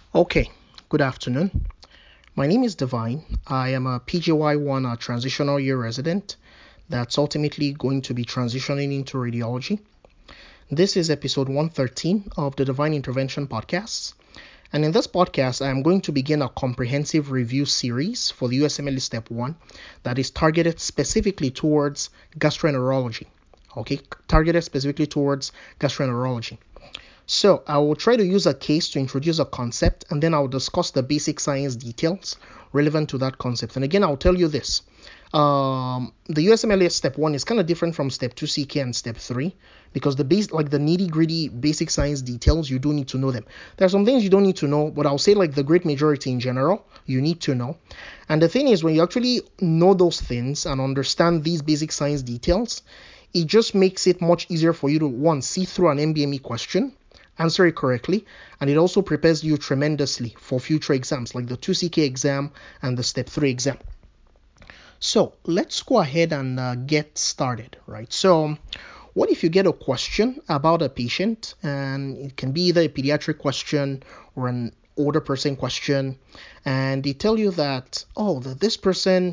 Okay, good afternoon. My name is Divine. I am a PGY1 transitional year resident that's ultimately going to be transitioning into radiology. This is episode 113 of the Divine Intervention Podcasts. And in this podcast, I am going to begin a comprehensive review series for the USMLE Step 1 that is targeted specifically towards gastroenterology. Okay, targeted specifically towards gastroenterology. So I will try to use a case to introduce a concept, and then I'll discuss the basic science details relevant to that concept. And again, I'll tell you this. The USMLE step 1 is kind of different from step 2 CK and step 3 because the nitty-gritty basic science details, you do need to know them. There are some things you don't need to know, but I'll say like the great majority in general, you need to know. And the thing is, when you actually know those things and understand these basic science details, it just makes it much easier for you to, one, see through an MBME question, answer it correctly, and it also prepares you tremendously for future exams like the 2CK exam and the Step 3 exam. So let's go ahead and get started, right? So what if you get a question about a patient, and it can be either a pediatric question or an older person question, and they tell you that, this person,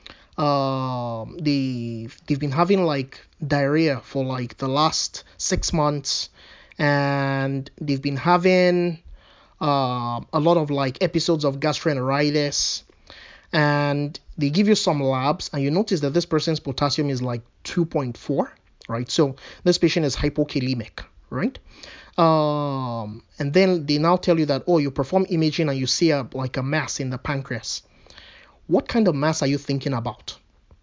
they've been having like diarrhea for like the last 6 months, and they've been having a lot of like episodes of gastroenteritis, and they give you some labs, and you notice that this person's potassium is like 2.4, right? So this patient is hypokalemic, right? And then they now tell you that, you perform imaging and you see a mass in the pancreas. What kind of mass are you thinking about?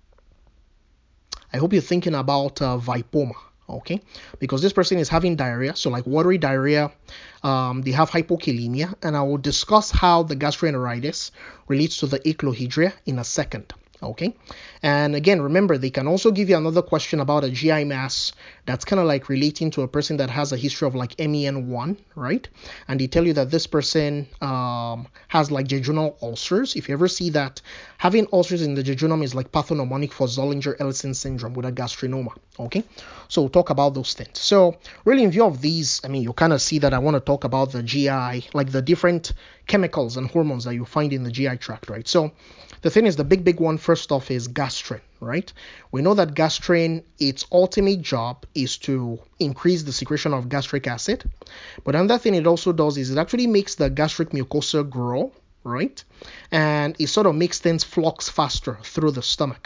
I hope you're thinking about vipoma, okay? Because this person is having diarrhea, so like watery diarrhea, they have hypokalemia, and I will discuss how the gastroenteritis relates to the echlohydria in a second. Okay, and again, remember, they can also give you another question about a GI mass that's kind of like relating to a person that has a history of like MEN1, right? And they tell you that this person has like jejunal ulcers. If you ever see that, having ulcers in the jejunum is like pathognomonic for Zollinger-Ellison syndrome with a gastrinoma. Okay, so we'll talk about those things. So really, in view of these, you kind of see that I want to talk about the GI, like the different chemicals and hormones that you find in the GI tract, right? So the thing is, the big one first off is gastrin, right? We know that gastrin, its ultimate job is to increase the secretion of gastric acid. But another thing it also does is it actually makes the gastric mucosa grow, right? And it sort of makes things flux faster through the stomach.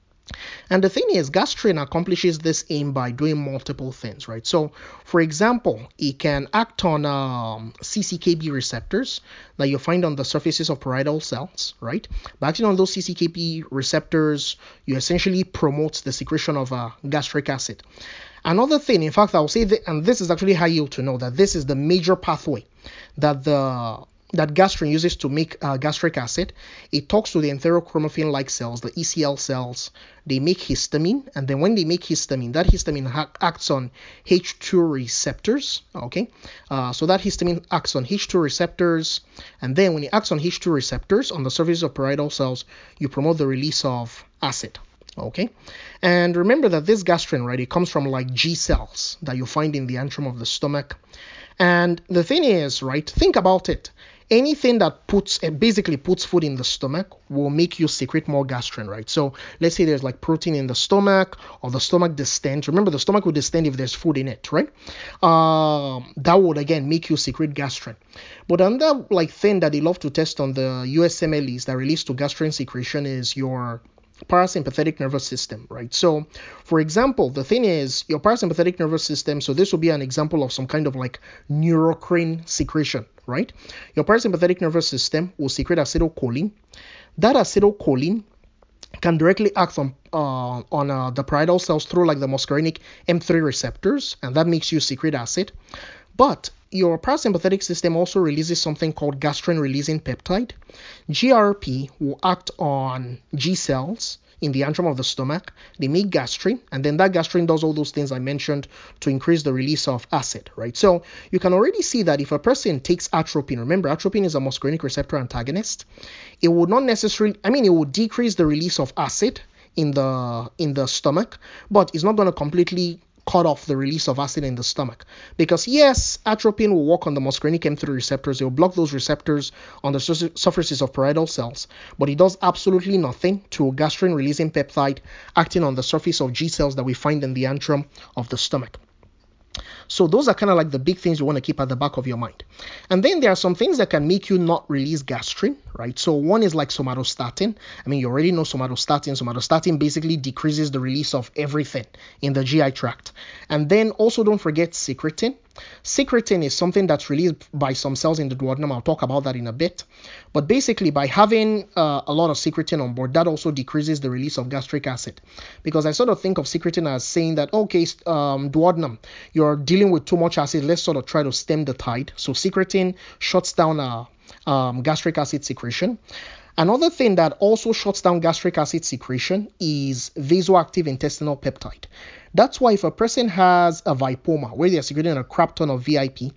And the thing is, gastrin accomplishes this aim by doing multiple things, right? So, for example, it can act on CCKB receptors that you find on the surfaces of parietal cells, right? By acting on those CCKB receptors, you essentially promote the secretion of gastric acid. Another thing, in fact, I will say that, and this is actually high yield to know that this is the major pathway that gastrin uses to make gastric acid. It talks to the enterochromaffin-like cells, the ECL cells. They make histamine, and then when they make histamine, that histamine acts on H2 receptors. Okay, so that histamine acts on H2 receptors, and then when it acts on H2 receptors on the surface of parietal cells, you promote the release of acid. Okay, and remember that this gastrin, right, it comes from like G cells that you find in the antrum of the stomach. And the thing is, right, think about it. Anything that basically puts food in the stomach will make you secrete more gastrin, right? So let's say there's like protein in the stomach, or the stomach distends. Remember, the stomach will distend if there's food in it, right? That would again make you secrete gastrin. But another like thing that they love to test on the USMLEs that relates to gastrin secretion is your parasympathetic nervous system, right? So, for example, the thing is your parasympathetic nervous system, so this will be an example of some kind of like neurocrine secretion, right? Your parasympathetic nervous system will secrete acetylcholine. That acetylcholine can directly act on the parietal cells through like the muscarinic M3 receptors, and that makes you secrete acid. But your parasympathetic system also releases something called gastrin-releasing peptide. GRP will act on G cells in the antrum of the stomach. They make gastrin, and then that gastrin does all those things I mentioned to increase the release of acid, right? So you can already see that if a person takes atropine, remember atropine is a muscarinic receptor antagonist, it would not necessarily, it would decrease the release of acid in the stomach, but it's not going to completely cut off the release of acid in the stomach. Because yes, atropine will work on the muscarinic M3 receptors. It will block those receptors on the surfaces of parietal cells, but it does absolutely nothing to gastrin-releasing peptide acting on the surface of G cells that we find in the antrum of the stomach. So those are kind of like the big things you want to keep at the back of your mind. And then there are some things that can make you not release gastrin, right? So one is like somatostatin. I mean, you already know somatostatin. Somatostatin basically decreases the release of everything in the GI tract. And then also don't forget secretin. Secretin is something that's released by some cells in the duodenum. I'll talk about that in a bit. But basically, by having a lot of secretin on board, that also decreases the release of gastric acid. Because I sort of think of secretin as saying that, okay, duodenum, you're dealing with too much acid. Let's sort of try to stem the tide. So secretin shuts down gastric acid secretion. Another thing that also shuts down gastric acid secretion is vasoactive intestinal peptide. That's why if a person has a vipoma where they're secreting a crap ton of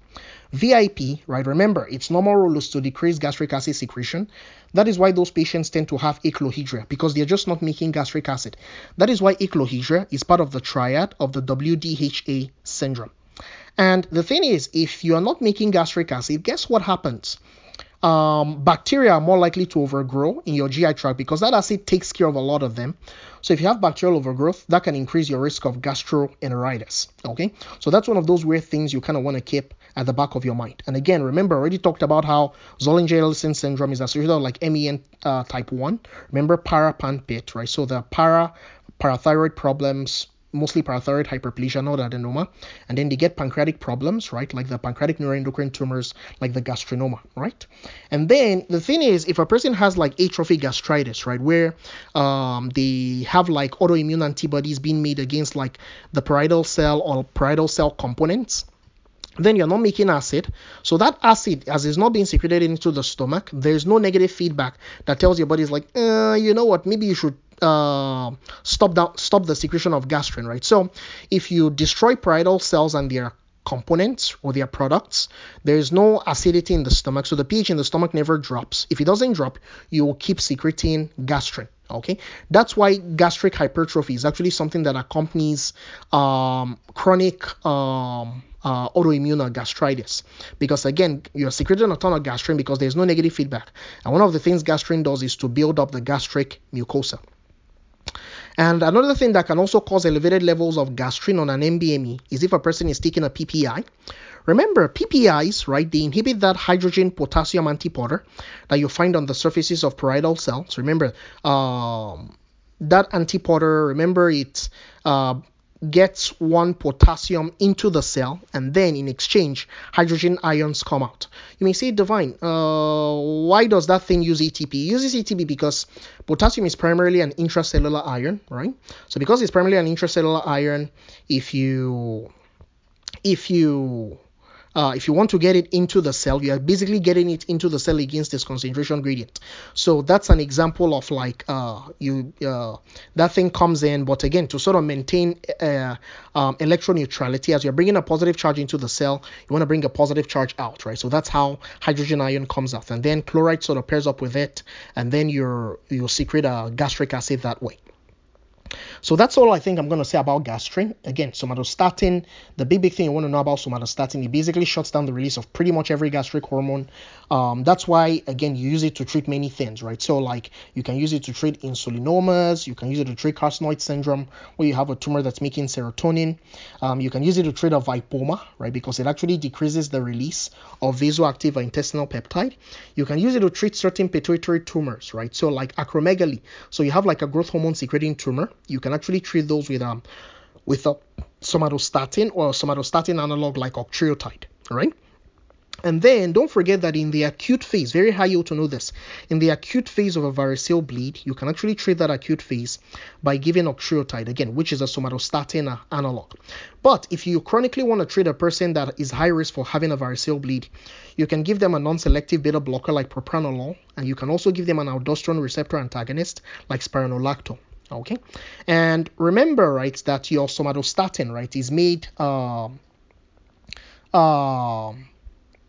VIP, right, remember, its normal role is to decrease gastric acid secretion. That is why those patients tend to have eclohydria, because they're just not making gastric acid. That is why eclohydria is part of the triad of the WDHA syndrome. And the thing is, if you are not making gastric acid, guess what happens? Bacteria are more likely to overgrow in your GI tract because that acid takes care of a lot of them. So if you have bacterial overgrowth, that can increase your risk of gastroenteritis. Okay, so that's one of those weird things you kind of want to keep at the back of your mind. And again, remember, I already talked about how Zollinger-Ellison syndrome is associated with like MEN type 1. Remember para-pan-pit, right? So the parathyroid problems, mostly parathyroid hyperplasia, not adenoma, and then they get pancreatic problems, right, like the pancreatic neuroendocrine tumors, like the gastrinoma, right? And then the thing is, if a person has like atrophic gastritis, right, where they have like autoimmune antibodies being made against like the parietal cell or parietal cell components, then you're not making acid. So that acid, as it's not being secreted into the stomach, there's no negative feedback that tells your body is like, you know what, maybe you should stop the secretion of gastrin, right? So if you destroy parietal cells and their components or their products, there's no acidity in the stomach, so the pH in the stomach never drops. If it doesn't drop, you will keep secreting gastrin. Okay, that's why gastric hypertrophy is actually something that accompanies chronic autoimmune gastritis, because again, you're secreting a ton of gastrin because there's no negative feedback, and one of the things gastrin does is to build up the gastric mucosa. And another thing that can also cause elevated levels of gastrin on an NBME is if a person is taking a PPI. Remember, PPIs, right, they inhibit that hydrogen potassium antiporter that you find on the surfaces of parietal cells. Remember, that antiporter, remember, it gets one potassium into the cell, and then in exchange, hydrogen ions come out. You may say, Divine, why does that thing use ATP? It uses ATP because potassium is primarily an intracellular iron, right? So because it's primarily an intracellular iron, if you want to get it into the cell, you are basically getting it into the cell against this concentration gradient. So that's an example of like that thing comes in, but again, to sort of maintain electron neutrality, as you're bringing a positive charge into the cell, you want to bring a positive charge out, right? So that's how hydrogen ion comes out, and then chloride sort of pairs up with it, and then you'll secrete a gastric acid that way. So that's all I think I'm going to say about gastrin. Again, somatostatin, the big thing you want to know about somatostatin, it basically shuts down the release of pretty much every gastric hormone. That's why, again, you use it to treat many things, right? So like you can use it to treat insulinomas, you can use it to treat carcinoid syndrome, where you have a tumor that's making serotonin. You can use it to treat a vipoma, right? Because it actually decreases the release of vasoactive intestinal peptide. You can use it to treat certain pituitary tumors, right? So like acromegaly. So you have like a growth hormone secreting tumor. You can actually treat those with a somatostatin or a somatostatin analog like octreotide, right? And then don't forget that in the acute phase, very high yield to know this, in the acute phase of a varicose bleed, you can actually treat that acute phase by giving octreotide, again, which is a somatostatin analog. But if you chronically want to treat a person that is high risk for having a varicose bleed, you can give them a non-selective beta blocker like propranolol, and you can also give them an aldosterone receptor antagonist like spironolactone. Okay, and remember, right, that your somatostatin, right, is made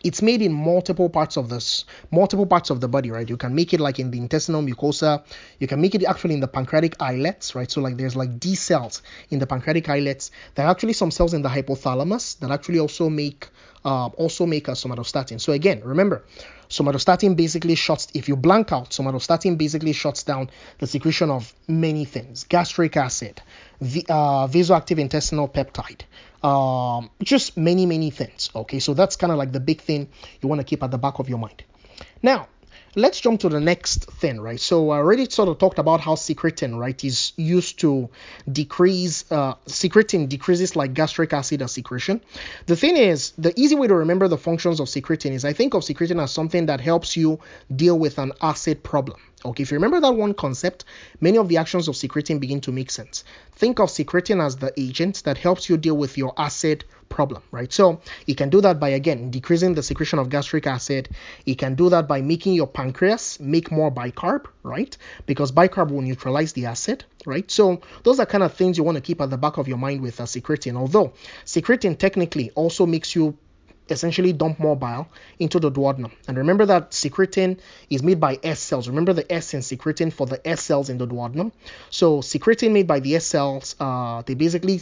it's made in multiple parts of the body, right? You can make it like in the intestinal mucosa. You can make it actually in the pancreatic islets, right? So like there's like D cells in the pancreatic islets. There are actually some cells in the hypothalamus that actually also make a somatostatin. So again, remember, somatostatin basically if you blank out, somatostatin basically shuts down the secretion of many things: gastric acid, vasoactive intestinal peptide, just many things. Okay, so that's kind of like the big thing you want to keep at the back of your mind. Now, let's jump to the next thing, right? So I already sort of talked about how secretin, right, is used to decrease, secretin decreases like gastric acid secretion. The thing is, the easy way to remember the functions of secretin is I think of secretin as something that helps you deal with an acid problem. Okay, if you remember that one concept, many of the actions of secretin begin to make sense. Think of secretin as the agent that helps you deal with your acid problem, right? So it can do that by, again, decreasing the secretion of gastric acid. It can do that by making your pancreas make more bicarb, right? Because bicarb will neutralize the acid, right? So those are kind of things you want to keep at the back of your mind with secretin. Although secretin technically also makes you essentially dump more bile into the duodenum. And remember that secretin is made by S cells. Remember the S in secretin for the S cells in the duodenum. So secretin made by the S cells, they basically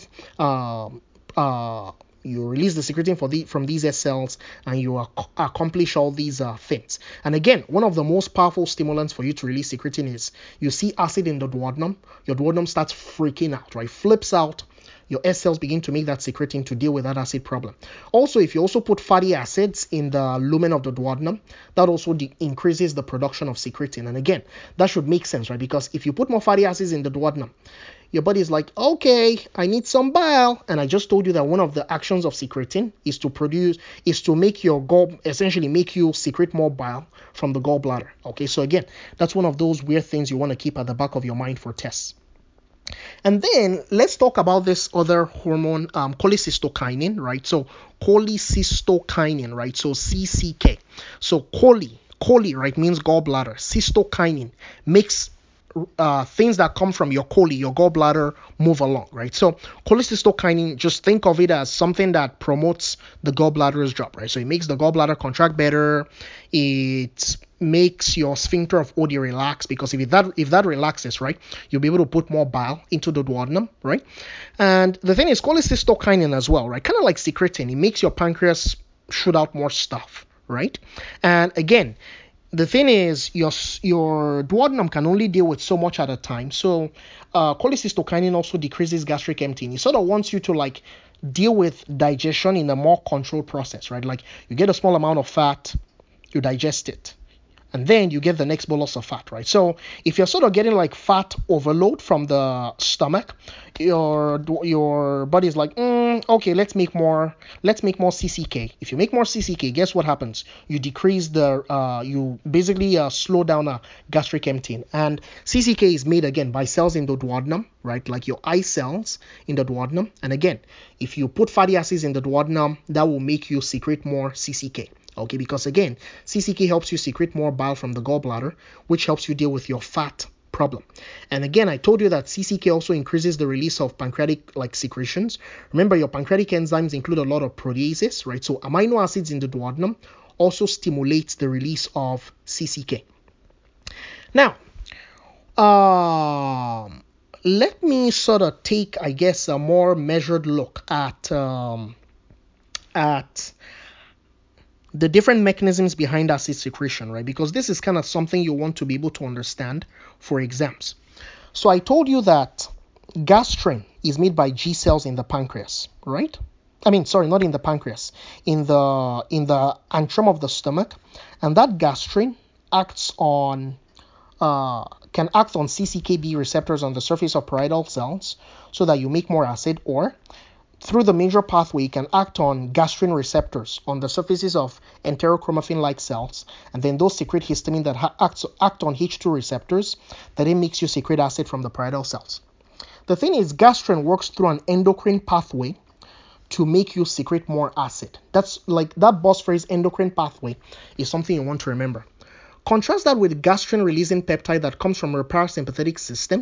you release the secretin from these S cells, and you accomplish all these things. And again, one of the most powerful stimulants for you to release secretin is you see acid in the duodenum, your duodenum starts freaking out, right? Flips out. Your S cells begin to make that secretin to deal with that acid problem. Also, if you also put fatty acids in the lumen of the duodenum, that also increases the production of secretin. And again, that should make sense, right? Because if you put more fatty acids in the duodenum, your body is like, okay, I need some bile. And I just told you that one of the actions of secretin is to make essentially make you secrete more bile from the gallbladder. Okay, so again, that's one of those weird things you want to keep at the back of your mind for tests. And then let's talk about this other hormone, cholecystokinin, right? So cholecystokinin, right? So CCK. So chole, right, means gallbladder. Cystokinin makes things that come from your gallbladder, move along, right? So cholecystokinin, just think of it as something that promotes the gallbladder's job, right? So it makes the gallbladder contract better. It makes your sphincter of Oddi relax, because if that relaxes, right, you'll be able to put more bile into the duodenum, right? And the thing is, cholecystokinin as well, right, kind of like secretin, it makes your pancreas shoot out more stuff, right? And again, the thing is, your duodenum can only deal with so much at a time. So cholecystokinin also decreases gastric emptying. It sort of wants you to like deal with digestion in a more controlled process, right? Like you get a small amount of fat, you digest it, and then you get the next bolus of fat, right? So if you're sort of getting like fat overload from the stomach, your body is like, okay, let's make more CCK. If you make more CCK, guess what happens? You decrease you basically slow down gastric emptying. And CCK is made again by cells in the duodenum, right? Like your eye cells in the duodenum. And again, if you put fatty acids in the duodenum, that will make you secrete more CCK. Okay, because again, CCK helps you secrete more bile from the gallbladder, which helps you deal with your fat problem. And again, I told you that CCK also increases the release of pancreatic secretions. Remember, your pancreatic enzymes include a lot of proteases, right? So amino acids in the duodenum also stimulates the release of CCK. Now, let me sort of take, I guess, a more measured look at the different mechanisms behind acid secretion, right? Because this is kind of something you want to be able to understand for exams. So I told you that gastrin is made by G cells in the pancreas, right? I mean, sorry, not in the pancreas, in the antrum of the stomach, and that gastrin can act on CCKB receptors on the surface of parietal cells so that you make more acid, or through the major pathway, it can act on gastrin receptors on the surfaces of enterochromaffin-like cells, and then those secrete histamine that act on H2 receptors that it makes you secrete acid from the parietal cells. The thing is, gastrin works through an endocrine pathway to make you secrete more acid. That's like that boss phrase, endocrine pathway, is something you want to remember. Contrast that with gastrin-releasing peptide that comes from the parasympathetic system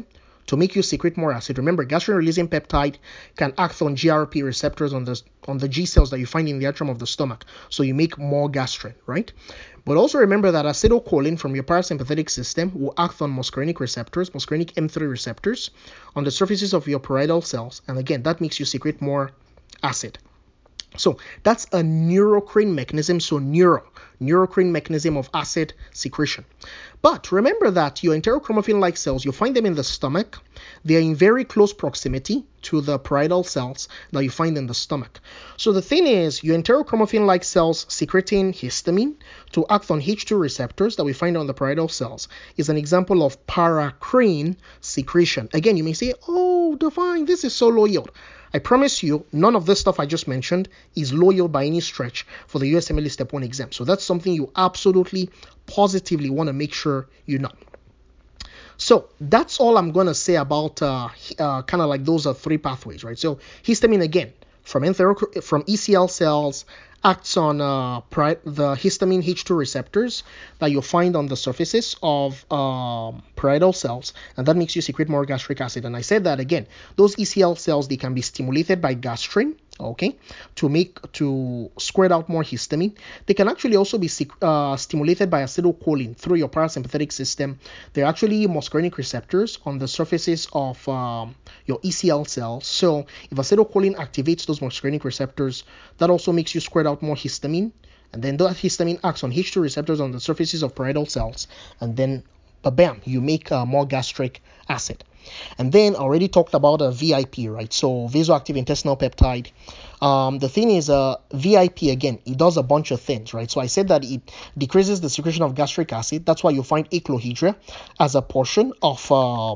to make you secrete more acid. Remember, gastrin-releasing peptide can act on GRP receptors on the G cells that you find in the atrium of the stomach, so you make more gastrin, right? But also remember that acetylcholine from your parasympathetic system will act on muscarinic receptors, muscarinic M3 receptors, on the surfaces of your parietal cells, and again, that makes you secrete more acid. So that's a neurocrine mechanism, so neurocrine mechanism of acid secretion. But remember that your enterochromaffin-like cells, you find them in the stomach. They are in very close proximity to the parietal cells that you find in the stomach. So the thing is, your enterochromaffin-like cells secreting histamine to act on H2 receptors that we find on the parietal cells is an example of paracrine secretion. Again, you may say, oh, Divine, this is so low yield. I promise you, none of this stuff I just mentioned is low yield by any stretch for the USMLE Step 1 exam. So that's something you absolutely, positively want to make sure you know. So that's all I'm going to say about kind of like those are three pathways, right? So histamine, again, from ECL cells, acts on the histamine H2 receptors that you'll find on the surfaces of parietal cells, and that makes you secrete more gastric acid. And I said that again, those ECL cells, they can be stimulated by gastrin, okay, to squirt out more histamine. They can actually also be stimulated by acetylcholine through your parasympathetic system. They're actually muscarinic receptors on the surfaces of your ECL cells. So if acetylcholine activates those muscarinic receptors, that also makes you squirt out more histamine, and then that histamine acts on H2 receptors on the surfaces of parietal cells, and then bam, you make more gastric acid. And then I already talked about a VIP, right? So vasoactive intestinal peptide. The thing is, VIP, again, it does a bunch of things, right? So I said that it decreases the secretion of gastric acid. That's why you find achlohydria as a portion of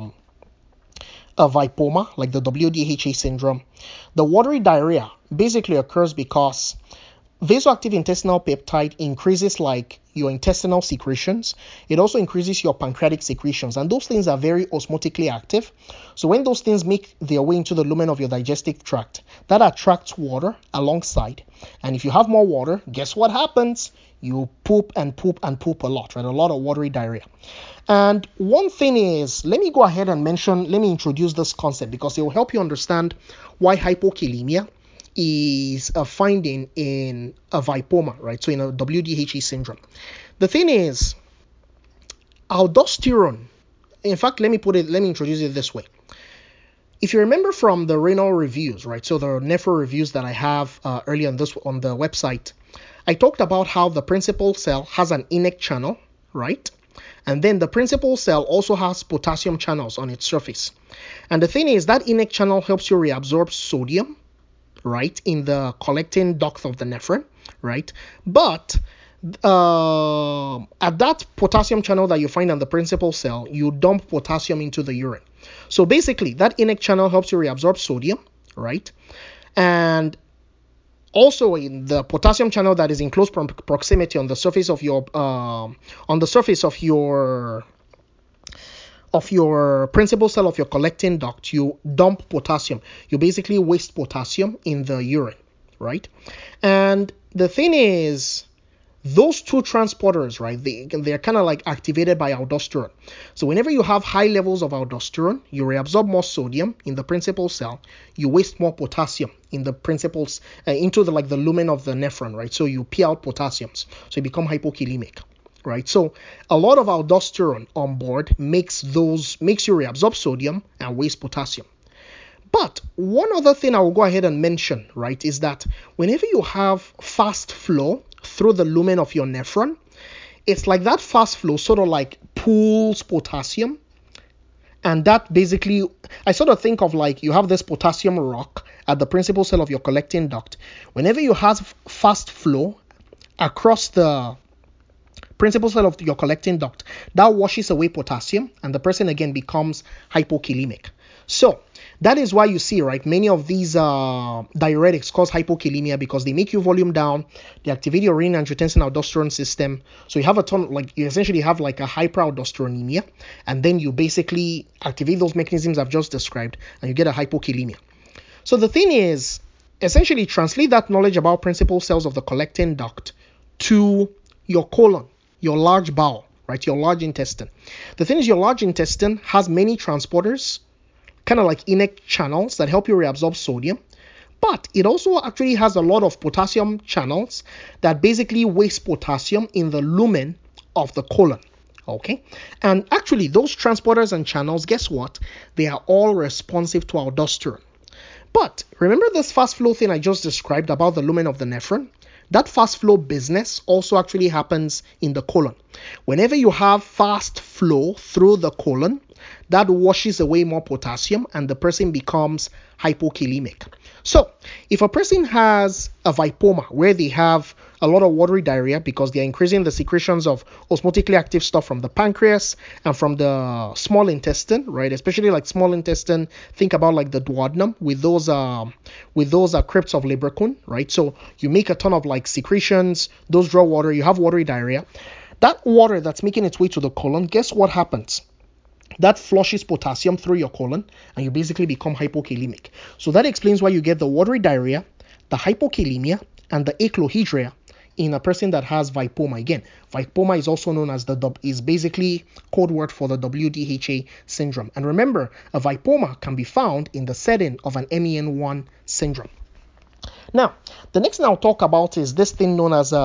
a vipoma, like the WDHA syndrome. The watery diarrhea basically occurs because vasoactive intestinal peptide increases like your intestinal secretions. It also increases your pancreatic secretions, and those things are very osmotically active. So when those things make their way into the lumen of your digestive tract, that attracts water alongside. And if you have more water, guess what happens? You poop and poop and poop a lot, right? A lot of watery diarrhea. And one thing is, let me introduce this concept because it will help you understand why hypokalemia is a finding in a vipoma, right? So in a WDHE syndrome. The thing is, aldosterone, in fact, let me introduce it this way. If you remember from the renal reviews, right? So the nephro reviews that I have earlier on the website, I talked about how the principal cell has an INEC channel, right? And then the principal cell also has potassium channels on its surface. And the thing is that INEC channel helps you reabsorb sodium, right, in the collecting duct of the nephron, right? But at that potassium channel that you find on the principal cell, you dump potassium into the urine. So basically, that INEC channel helps you reabsorb sodium, right? And also in the potassium channel that is in close proximity on the surface of your principal cell of your collecting duct, you dump potassium. You basically waste potassium in the urine, right? And the thing is, those two transporters, right, they're kind of like activated by aldosterone. So whenever you have high levels of aldosterone, you reabsorb more sodium in the principal cell, you waste more potassium in the principals into the lumen of the nephron, right? So you pee out potassiums, so you become hypokalemic. Right, so a lot of aldosterone on board makes you reabsorb sodium and waste potassium. But one other thing I will go ahead and mention, right, is that whenever you have fast flow through the lumen of your nephron, it's like that fast flow sort of like pools potassium, and that basically, I sort of think of like you have this potassium rock at the principal cell of your collecting duct. Whenever you have fast flow across the principal cell of your collecting duct, that washes away potassium, and the person again becomes hypokalemic. So that is why you see, right, many of these diuretics cause hypokalemia because they make you volume down, they activate your renin-angiotensin-aldosterone system. So you essentially have like a hyperaldosteronemia, and then you basically activate those mechanisms I've just described, and you get a hypokalemia. So the thing is, essentially translate that knowledge about principal cells of the collecting duct to your colon, your large bowel, right, your large intestine. The thing is, your large intestine has many transporters kind of like innate channels that help you reabsorb sodium. But it also actually has a lot of potassium channels that basically waste potassium in the lumen of the colon. Okay, and actually those transporters and channels, guess what? They are all responsive to aldosterone. But remember this fast flow thing I just described about the lumen of the nephron? That fast flow business also actually happens in the colon. Whenever you have fast flow through the colon, that washes away more potassium and the person becomes hypokalemic. So, if a person has a vipoma where they have a lot of watery diarrhea because they are increasing the secretions of osmotically active stuff from the pancreas and from the small intestine, right? Especially like small intestine, think about like the duodenum with those crypts of Leberkuhn, right? So you make a ton of like secretions, those draw water, you have watery diarrhea. That water that's making its way to the colon, guess what happens? That flushes potassium through your colon and you basically become hypokalemic. So that explains why you get the watery diarrhea, the hypokalemia, and the aclohydria in a person that has vipoma. Again, vipoma is also known as is basically code word for the WDHA syndrome. And remember, a vipoma can be found in the setting of an MEN1 syndrome. Now, the next thing I'll talk about is this thing known as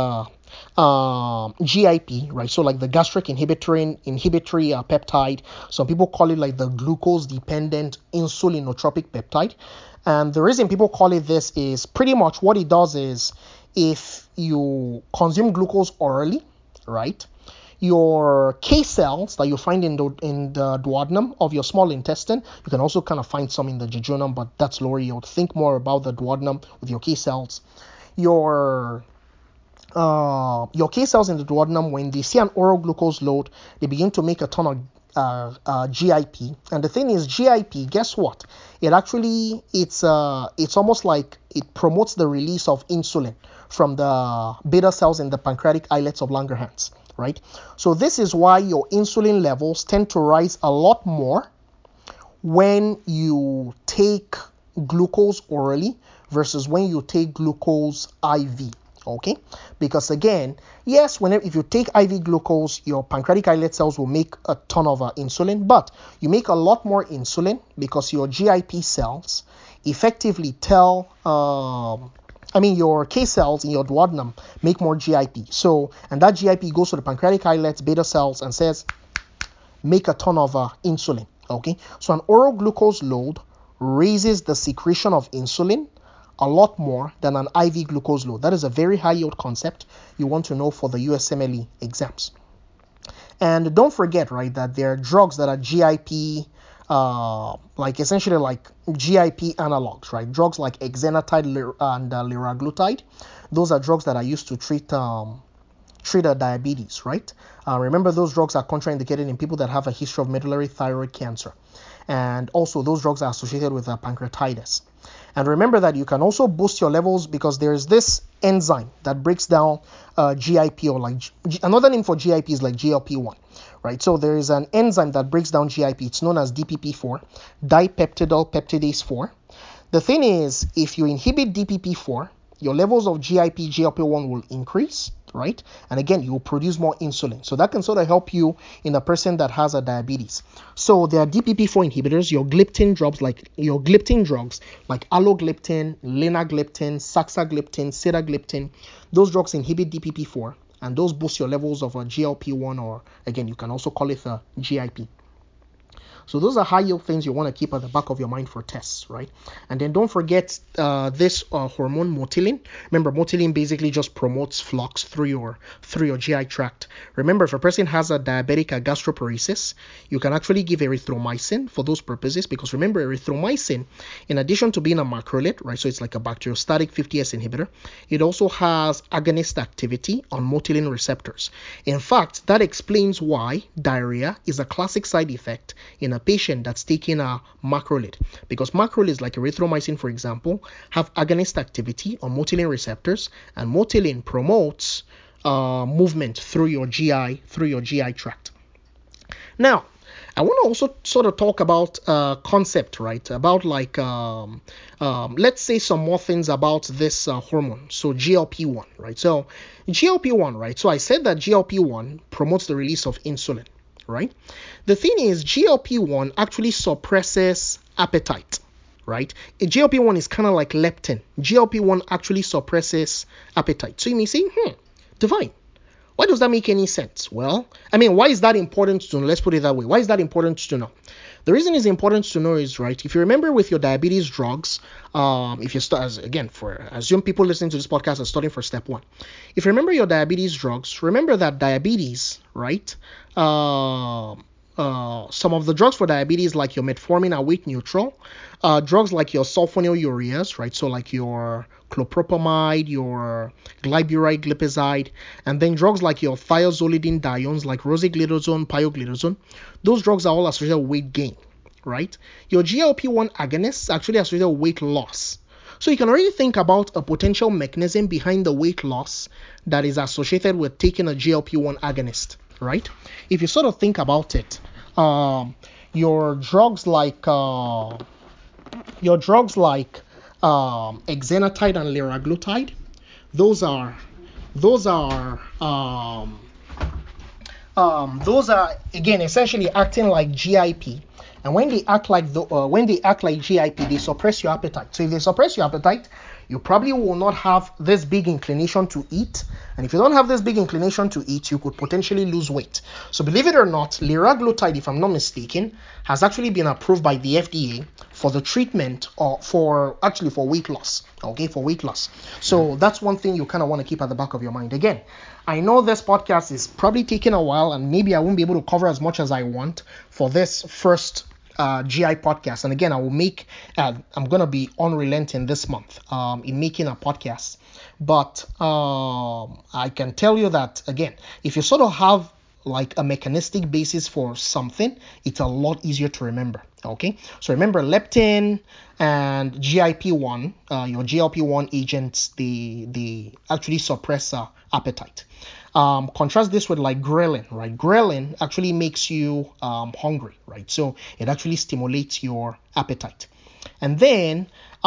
GIP, right? So like the gastric inhibitory peptide. Some people call it like the glucose-dependent insulinotropic peptide. And the reason people call it this is pretty much what it does is if you consume glucose orally, right? Your K cells that you find in the duodenum of your small intestine, you can also kind of find some in the jejunum, but that's lower. You'll think more about the duodenum with your K cells. Your K cells in the duodenum, when they see an oral glucose load, they begin to make a ton of GIP. And the thing is, GIP, guess what? It's almost like it promotes the release of insulin from the beta cells in the pancreatic islets of Langerhans, right? So this is why your insulin levels tend to rise a lot more when you take glucose orally versus when you take glucose IV. Okay, because again, yes, if you take IV glucose, your pancreatic islet cells will make a ton of insulin, but you make a lot more insulin because your GIP cells effectively your K cells in your duodenum make more GIP. So, and that GIP goes to the pancreatic islets, beta cells, and says, make a ton of insulin. Okay, so an oral glucose load raises the secretion of insulin a lot more than an IV glucose load. That is a very high yield concept you want to know for the USMLE exams. And don't forget, right, that there are drugs that are GIP, essentially like GIP analogs, right? Drugs like exenatide and liraglutide. Those are drugs that are used to treat diabetes, right? Remember, those drugs are contraindicated in people that have a history of medullary thyroid cancer. And also, those drugs are associated with pancreatitis. And remember that you can also boost your levels because there's this enzyme that breaks down GIP, or like another name for GIP is like GLP-1, right? So there is an enzyme that breaks down GIP. It's known as DPP4, dipeptidyl peptidase 4. The thing is, if you inhibit DPP4, your levels of GIP, GLP-1 will increase, right? And again, you will produce more insulin. So that can sort of help you in a person that has a diabetes. So there are DPP4 inhibitors, your gliptin drugs like alogliptin, linagliptin, saxagliptin, sitagliptin. Those drugs inhibit DPP4 and those boost your levels of a GLP-1, or again, you can also call it a GIP. So those are high yield things you want to keep at the back of your mind for tests, right? And then don't forget this hormone motilin. Remember, motilin basically just promotes flux through your GI tract. Remember, if a person has a diabetic gastroparesis, you can actually give erythromycin for those purposes, because remember, erythromycin, in addition to being a macrolide, right, so it's like a bacteriostatic 50S inhibitor, it also has agonist activity on motilin receptors. In fact, that explains why diarrhea is a classic side effect in a patient that's taking a macrolide, because macrolides like erythromycin, for example, have agonist activity on motilin receptors, and motilin promotes movement through your GI tract. Now, I want to also sort of talk about concept, right? About like let's say some more things about this hormone. So GLP-1, right? So GLP-1, right? So I said that GLP-1 promotes the release of insulin, right? The thing is, GLP-1 actually suppresses appetite, right? A GLP-1 is kind of like leptin. GLP-1 actually suppresses appetite. So you may say, Divine, why does that make any sense? Well, why is that important to know? Let's put it that way. Why is that important to know? The reason it's important to know is, right, if you remember with your diabetes drugs, if you start, assume people listening to this podcast are studying for step 1. If you remember your diabetes drugs, remember that diabetes, right, some of the drugs for diabetes, like your metformin, are weight neutral. Drugs like your sulfonylureas, right? So like your clopropamide, your glyburide, glipizide, and then drugs like your thiazolidinediones, like rosiglitazone, pioglitazone. Those drugs are all associated with weight gain, right? Your GLP-1 agonists actually associated with weight loss. So you can already think about a potential mechanism behind the weight loss that is associated with taking a GLP-1 agonist, right? If you sort of think about it, your drugs like exenatide and liraglutide, those are again essentially acting like GIP. And when they act like GIP, they suppress your appetite. So if they suppress your appetite, you probably will not have this big inclination to eat. And if you don't have this big inclination to eat, you could potentially lose weight. So believe it or not, liraglutide, if I'm not mistaken, has actually been approved by the FDA for the treatment for weight loss. Okay, for weight loss. So that's one thing you kind of want to keep at the back of your mind. Again, I know this podcast is probably taking a while, and maybe I won't be able to cover as much as I want for this first GI podcast. And again, I'm going to be unrelenting this month in making a podcast. But I can tell you that, again, if you sort of have like a mechanistic basis for something, it's a lot easier to remember. Okay, so remember leptin and GIP-1, your GLP-1 agents, they actually suppress appetite. Contrast this with like ghrelin, right? Ghrelin actually makes you hungry, right? So it actually stimulates your appetite. And then the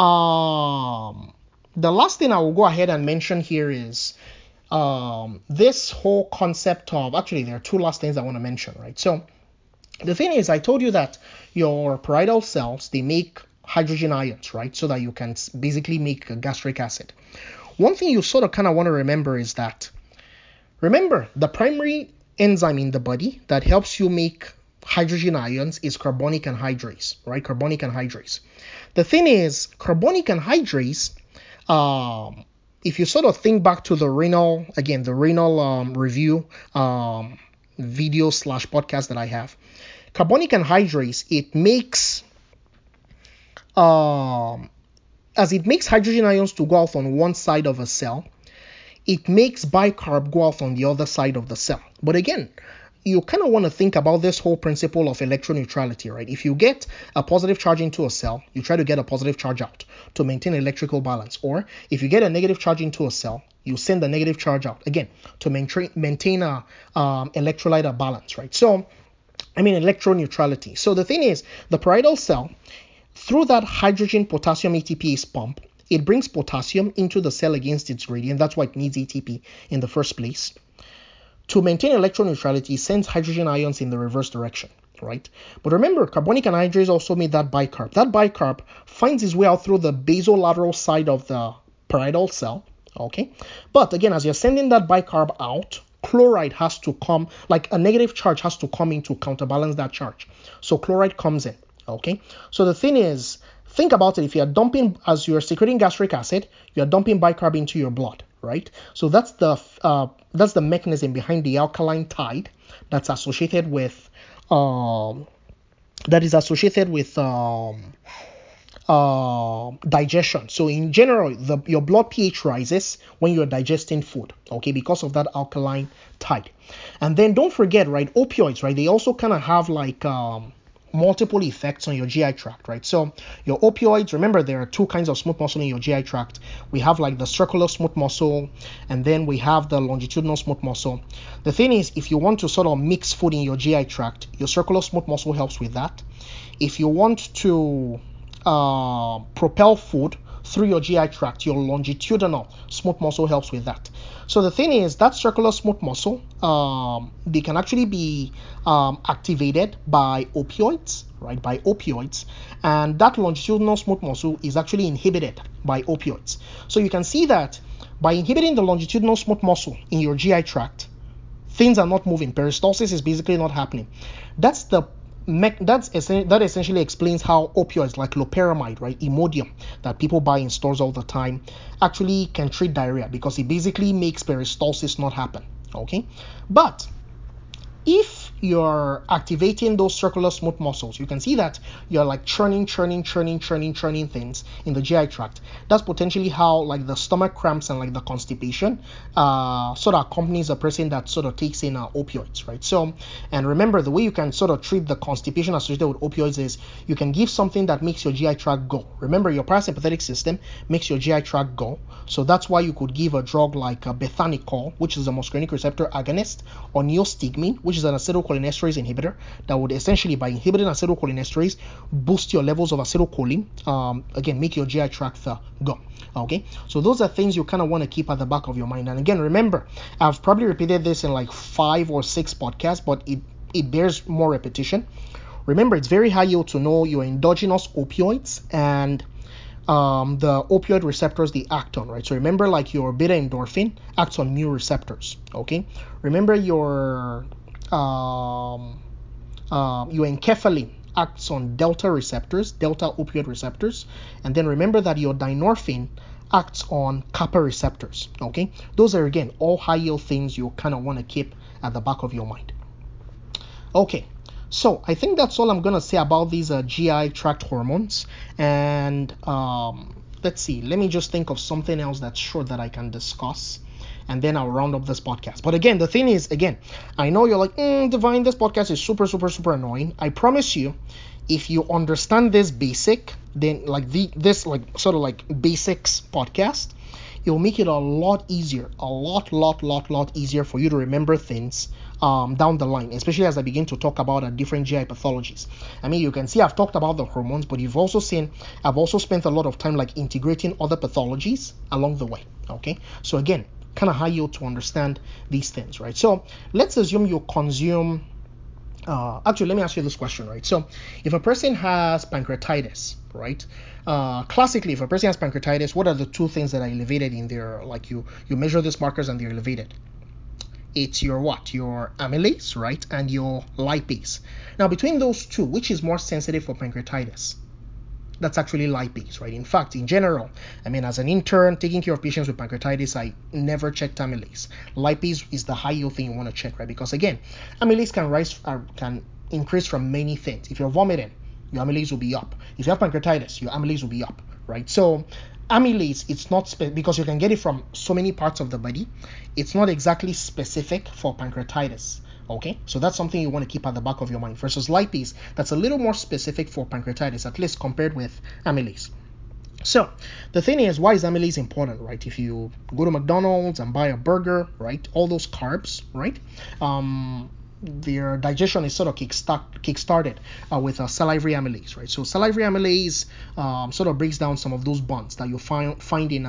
last thing I will go ahead and mention here is this whole concept of, actually there are two last things I want to mention, right? So the thing is, I told you that your parietal cells, they make hydrogen ions, right? So that you can basically make gastric acid. One thing you sort of kind of want to remember is that, remember, the primary enzyme in the body that helps you make hydrogen ions is carbonic anhydrase, right? Carbonic anhydrase. The thing is, carbonic anhydrase, if you sort of think back to the renal review video / podcast that I have, carbonic anhydrase, it makes as it makes hydrogen ions to go off on one side of a cell, it makes bicarb go off on the other side of the cell. But again, you kind of want to think about this whole principle of electroneutrality, right? If you get a positive charge into a cell, you try to get a positive charge out to maintain electrical balance. Or if you get a negative charge into a cell, you send the negative charge out, again, to maintain a electrolyte balance, right? So, electroneutrality. So the thing is, the parietal cell, through that hydrogen potassium ATPase pump, it brings potassium into the cell against its gradient. That's why it needs ATP in the first place. To maintain electroneutrality, it sends hydrogen ions in the reverse direction, right? But remember, carbonic anhydrase also made that bicarb. That bicarb finds its way out through the basolateral side of the parietal cell, okay? But again, as you're sending that bicarb out, chloride has to come, like a negative charge has to come in to counterbalance that charge. So chloride comes in, okay? So the thing is, think about it. If you're dumping, as you're secreting gastric acid, you're dumping bicarb into your blood, right? So that's the mechanism behind the alkaline tide that's associated with digestion. So in general, your blood pH rises when you're digesting food, okay, because of that alkaline tide. And then don't forget, right, opioids, right, they also kind of have like multiple effects on your GI tract, right? So your opioids, remember, there are two kinds of smooth muscle in your GI tract. We have like the circular smooth muscle, and then we have the longitudinal smooth muscle. The thing is, if you want to sort of mix food in your GI tract, your circular smooth muscle helps with that. If you want to propel food through your GI tract, your longitudinal smooth muscle helps with that. So the thing is that circular smooth muscle, they can actually be activated by opioids, right? By opioids, and that longitudinal smooth muscle is actually inhibited by opioids. So you can see that by inhibiting the longitudinal smooth muscle in your GI tract, things are not moving. Peristalsis is basically not happening. That essentially explains how opioids like loperamide, right, Imodium, that people buy in stores all the time, actually can treat diarrhea, because it basically makes peristalsis not happen. Okay, but if you're activating those circular smooth muscles, you can see that you're like churning things in the GI tract. That's potentially how like the stomach cramps and like the constipation sort of accompanies a person that sort of takes in opioids, right? So, and remember, the way you can sort of treat the constipation associated with opioids is you can give something that makes your GI tract go. Remember, your parasympathetic system makes your GI tract go. So that's why you could give a drug like bethanicol, which is a muscarinic receptor agonist, or neostigmine, which is an acetylcholinesterase inhibitor that would essentially, by inhibiting acetylcholinesterase, boost your levels of acetylcholine, again, make your GI tract go. Okay, so those are things you kind of want to keep at the back of your mind. And again, remember, I've probably repeated this in like 5 or 6 podcasts, but it bears more repetition. Remember, it's very high yield to know your endogenous opioids and the opioid receptors they act on, right? So remember, like your beta endorphin acts on mu receptors. Okay, remember your enkephalin acts on delta receptors, delta opioid receptors, and then remember that your dynorphin acts on kappa receptors. Okay, those are again all high yield things you kind of want to keep at the back of your mind. Okay, so I think that's all I'm gonna say about these GI tract hormones. And let's see, let me just think of something else that's short that I can discuss, and then I'll round up this podcast. But again, the thing is, again, I know you're like, Divine, this podcast is super annoying. I promise you, if you understand this basic, then like this like sort of like basics podcast, it will make it a lot easier, a lot easier for you to remember things down the line, especially as I begin to talk about different GI pathologies. I mean, you can see I've talked about the hormones, but you've also seen I've also spent a lot of time like integrating other pathologies along the way. Okay, so again, kind of high yield to understand these things, right? So let's assume you consume. Actually, let me ask you this question, right? So, if a person has pancreatitis, right? Classically, if a person has pancreatitis, what are the two things that are elevated in their, like you measure these markers and they're elevated? It's your what? Your amylase, right? And your lipase. Now, between those two, which is more sensitive for pancreatitis? That's actually lipase, right? In fact, in general, I mean, as an intern taking care of patients with pancreatitis, I never checked amylase. Lipase is the high yield thing you want to check, right? Because again, amylase can increase from many things. If you're vomiting, your amylase will be up. If you have pancreatitis, your amylase will be up, right? So amylase, it's not because you can get it from so many parts of the body. It's not exactly specific for pancreatitis. Okay, so that's something you want to keep at the back of your mind. Versus lipase, that's a little more specific for pancreatitis, at least compared with amylase. So the thing is, why is amylase important, right? If you go to McDonald's and buy a burger, right, all those carbs, right, their digestion is sort of kick-started with salivary amylase, right? So salivary amylase sort of breaks down some of those bonds that you find in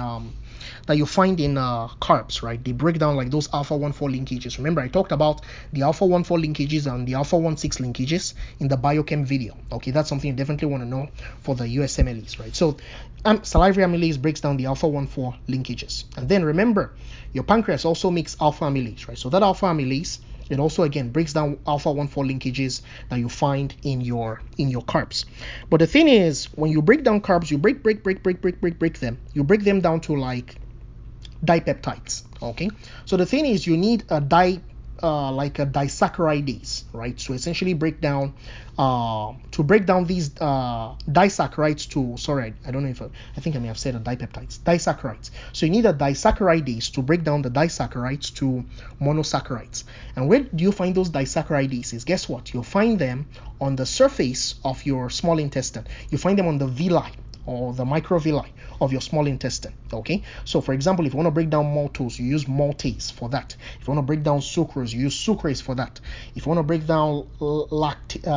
carbs, right? They break down like those alpha-1,4 linkages. Remember, I talked about the alpha-1,4 linkages and the alpha-1,6 linkages in the biochem video. Okay, that's something you definitely want to know for the USMLEs, right? So salivary amylase breaks down the alpha-1,4 linkages. And then remember, your pancreas also makes alpha amylase, right? So that alpha amylase, it also again breaks down alpha-1,4 linkages that you find in your carbs. But the thing is, when you break down carbs, you break them. You break them down to like dipeptides. Okay, so the thing is, you need a disaccharidase, right? So essentially break down these disaccharides to, sorry, I don't know if I think I may have said a dipeptides, disaccharides. So you need a disaccharidase to break down the disaccharides to monosaccharides. And where do you find those disaccharide? Guess what? You'll find them on the surface of your small intestine. You find them on the villi or the microvilli of your small intestine. Okay, so for example, if you want to break down maltose, you use maltase for that. If you want to break down sucrose, you use sucrase for that. If you want to break down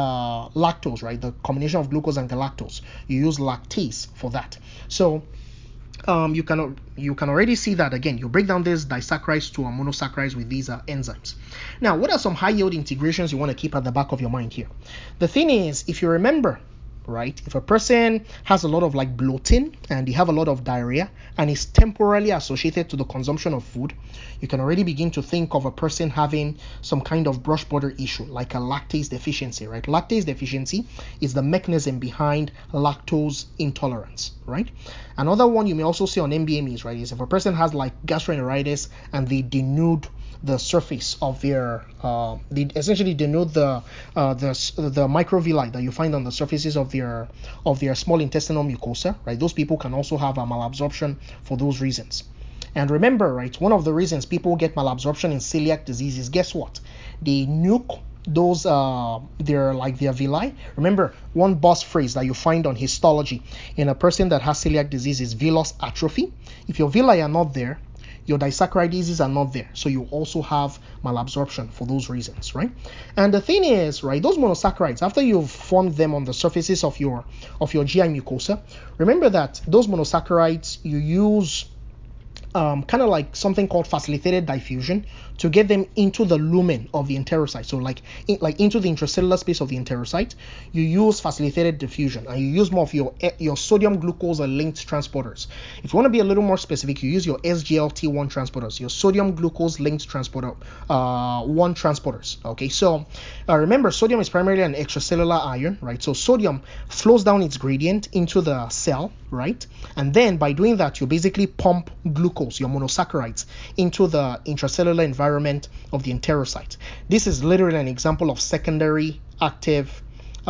lactose, right, the combination of glucose and galactose, you use lactase for that. So you can already see that again. You break down these disaccharides to monosaccharides with these enzymes. Now, what are some high yield integrations you want to keep at the back of your mind here? The thing is, if you remember, right, if a person has a lot of like bloating and they have a lot of diarrhea and is temporarily associated to the consumption of food, you can already begin to think of a person having some kind of brush border issue, like a lactase deficiency, right? Lactase deficiency is the mechanism behind lactose intolerance, right? Another one you may also see on MBMEs, right, is if a person has like gastroenteritis and they denude the surface of their they essentially denote the microvilli that you find on the surfaces of their small intestinal mucosa, right? Those people can also have a malabsorption for those reasons. And remember, right, one of the reasons people get malabsorption in celiac disease is, guess what? They nuke those their villi. Remember, one boss phrase that you find on histology in a person that has celiac disease is villous atrophy. If your villi are not there, your disaccharides are not there, so you also have malabsorption for those reasons, right? And the thing is, right, those monosaccharides, after you've formed them on the surfaces of your GI mucosa, remember that those monosaccharides you use kind of like something called facilitated diffusion to get them into the lumen of the enterocyte. So like into the intracellular space of the enterocyte, you use facilitated diffusion and you use more of your sodium glucose linked transporters. If you want to be a little more specific, you use your SGLT1 transporters, your sodium glucose linked transporter 1 transporters. Okay, so remember, sodium is primarily an extracellular ion, right? So sodium flows down its gradient into the cell, right? And then by doing that, you basically pump glucose, your monosaccharides, into the intracellular environment of the enterocyte. This is literally an example of secondary active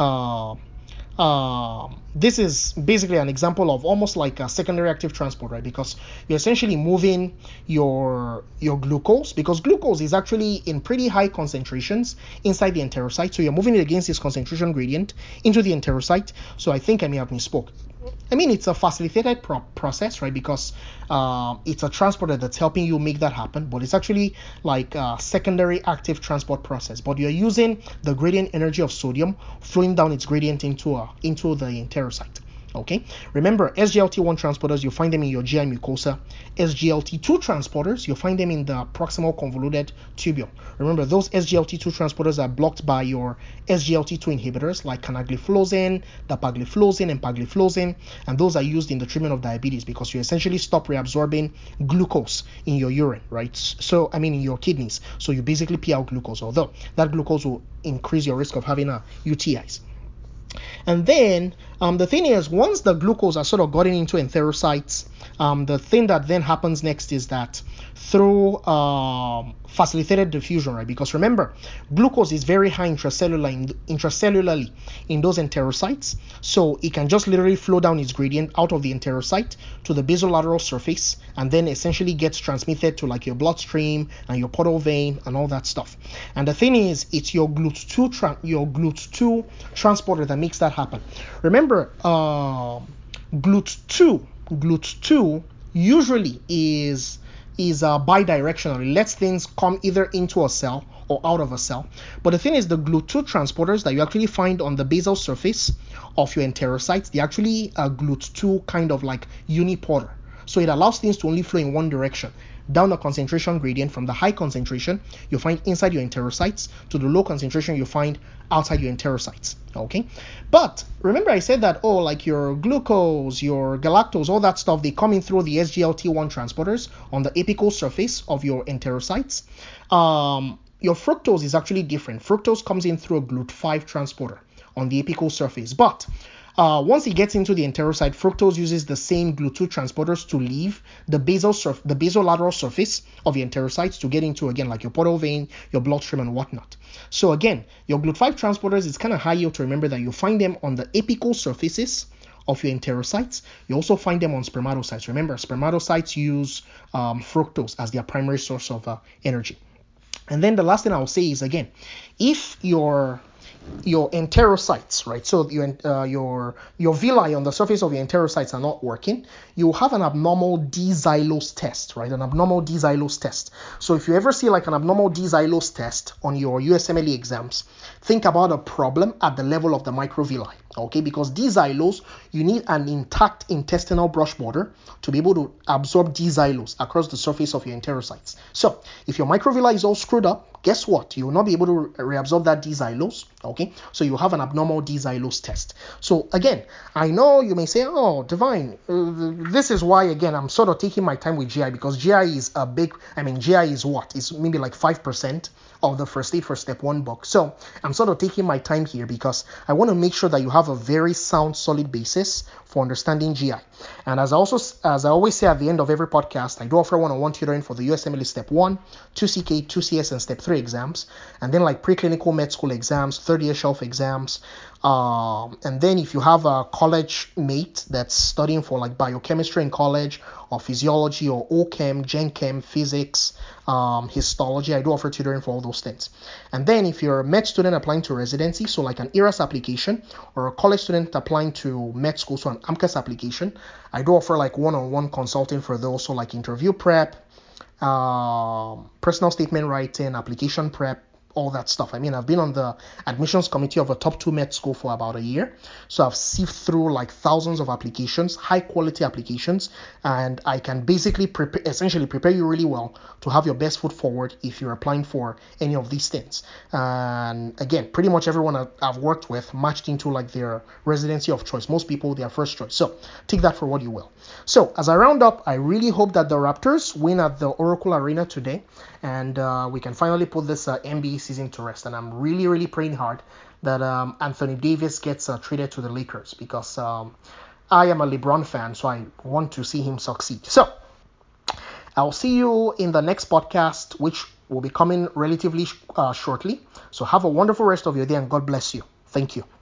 this is basically an example of almost like a secondary active transport, right? Because you're essentially moving your glucose, because glucose is actually in pretty high concentrations inside the enterocyte. So you're moving it against this concentration gradient into the enterocyte. So I think I may have misspoke. I mean, it's a facilitated process, right? Because it's a transporter that's helping you make that happen, but it's actually like a secondary active transport process. But you're using the gradient energy of sodium flowing down its gradient into the enterocyte. Okay, remember, SGLT1 transporters, you find them in your GI mucosa. SGLT2 transporters, you find them in the proximal convoluted tubule. Remember, those SGLT2 transporters are blocked by your SGLT2 inhibitors like canagliflozin, dapagliflozin, and pagliflozin, and those are used in the treatment of diabetes because you essentially stop reabsorbing glucose in your urine, right? So, I mean, in your kidneys. So you basically pee out glucose, although that glucose will increase your risk of having UTIs. And then the thing is, once the glucose are sort of gotten into enterocytes, the thing that then happens next is that through facilitated diffusion, right? Because remember, glucose is very high intracellularly in those enterocytes, so it can just literally flow down its gradient out of the enterocyte to the basolateral surface, and then essentially gets transmitted to like your bloodstream and your portal vein and all that stuff. And the thing is, it's your GLUT2 transporter that makes that happen. Remember, GLUT2 usually is bidirectional. It lets things come either into a cell or out of a cell. But the thing is, the GLUT2 transporters that you actually find on the basal surface of your enterocytes, they actually are GLUT2 kind of like unipolar. So it allows things to only flow in one direction, down the concentration gradient from the high concentration you find inside your enterocytes to the low concentration you find outside your enterocytes. Okay, but remember I said that, like your glucose, your galactose, all that stuff, they come in through the SGLT1 transporters on the apical surface of your enterocytes. Your fructose is actually different. Fructose comes in through a GLUT5 transporter on the apical surface, but once it gets into the enterocyte, fructose uses the same GLUT2 transporters to leave the basolateral surface of the enterocytes to get into, again, like your portal vein, your bloodstream, and whatnot. So again, your GLUT5 transporters, it's kind of high yield to remember that you find them on the apical surfaces of your enterocytes. You also find them on spermatocytes. Remember, spermatocytes use fructose as their primary source of energy. And then the last thing I will say is, again, if your your enterocytes, right? So your villi on the surface of your enterocytes are not working. You have an abnormal D-xylose test, right? An abnormal D-xylose test. So if you ever see like an abnormal D-xylose test on your USMLE exams, think about a problem at the level of the microvilli, okay? Because D-xylose, you need an intact intestinal brush border to be able to absorb D-xylose across the surface of your enterocytes. So if your microvilli is all screwed up, guess what? You will not be able to reabsorb that D-xylose, okay? So you have an abnormal D-xylose test. So again, I know you may say, oh, Divine, this is why, again, I'm sort of taking my time with GI, because GI is a big, GI is what? It's maybe like 5% of the first aid for step 1 book. So I'm sort of taking my time here because I want to make sure that you have a very sound, solid basis for understanding GI. And as I always say at the end of every podcast, I do offer one-on-one tutoring for the USMLE Step 1, 2CK, 2CS, and Step 3 exams, and then like preclinical med school exams, third-year shelf exams. And then if you have a college mate that's studying for like biochemistry in college, or physiology, or OChem, GenChem, physics, histology, I do offer tutoring for all those things. And then if you're a med student applying to residency, so like an ERAS application, or a college student applying to med school, so an AMCAS application, I do offer like one-on-one consulting for those, so like interview prep, personal statement writing, application prep, all that stuff. I've been on the admissions committee of a top 2 med school for about a year, so I've sieved through like thousands of applications, high quality applications, and I can basically essentially prepare you really well to have your best foot forward if you're applying for any of these things. And again, pretty much everyone I've worked with matched into like their residency of choice. Most people, their first choice. So take that for what you will. So as I round up, I really hope that the Raptors win at the Oracle Arena today, and we can finally put this NBA season to rest. And I'm really, really praying hard that Anthony Davis gets traded to the Lakers, because I am a LeBron fan, so I want to see him succeed. So I'll see you in the next podcast, which will be coming relatively shortly. So have a wonderful rest of your day, and God bless you. Thank you.